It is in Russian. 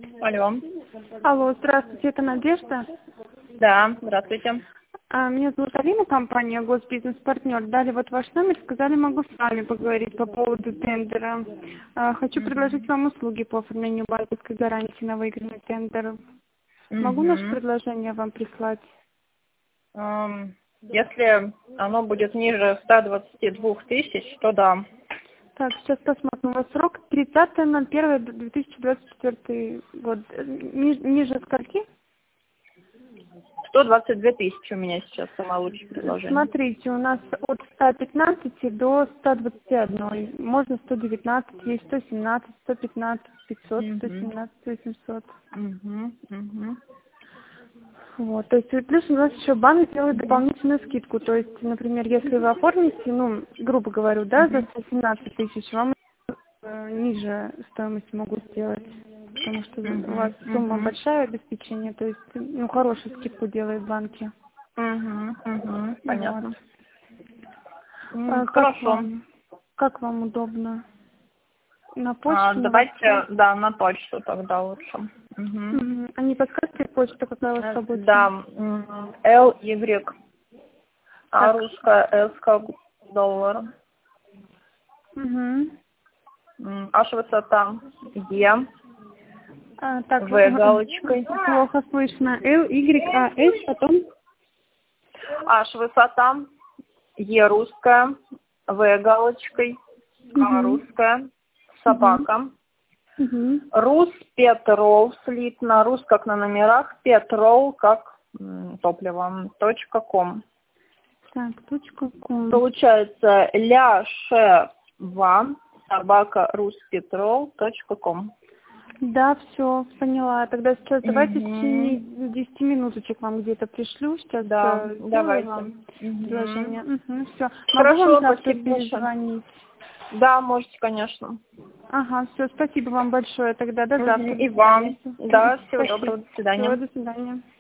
Алло. Алло, здравствуйте, это Надежда. Да, здравствуйте. Меня зовут Алина, компания «Госбизнес-партнер». Дали вот ваш номер, сказали, могу с вами поговорить по поводу тендера. Хочу предложить вам услуги по оформлению банковской гарантии на выигранный тендер. Могу наше предложение вам прислать? Если оно будет ниже 122 тысяч, то да. Так, сейчас посмотрим. У вас срок 30.01.2024 год. Ниже скольки? 122 тысячи у меня сейчас самое лучшее предложение. Смотрите, у нас от 115 до 121. Можно 119, есть 117, 115, 500, 117, 800. Вот, то есть плюс у нас еще банк делает дополнительную скидку. То есть, например, если вы оформите, грубо говорю, да, за 117 тысяч, вам ниже стоимости могут сделать. Потому что у вас сумма большая обеспечение, то есть, хорошую скидку делают банки. Понятно. Вот. Хорошо. Как вам удобно? На почту? Давайте, да, на почту тогда лучше. А не подскажете почту, какая у вас рабочая? Да, L-Y, а русская S как доллар. Аж высота Е, Так, В галочкой. плохо слышно. L-Y-A-S, потом? Аж высота Е русская, В галочкой, А русская, собака. Рус Петрол слитно, Рус как на номерах, Петрол как топливо, .com. Так, .com. Получается ляшева собака ruspетрол.com. Да, все, поняла. Тогда сейчас давайте в течение 10 минуточек вам где-то пришлю. Сейчас давайте. вам предложение. Все. Могу Хорошо, вам завтра спасибо. перезвонить? Да, можете, конечно. Ага, все, спасибо вам большое тогда. До завтра. И вам. Да, всего доброго, до свидания. Всего, до свидания.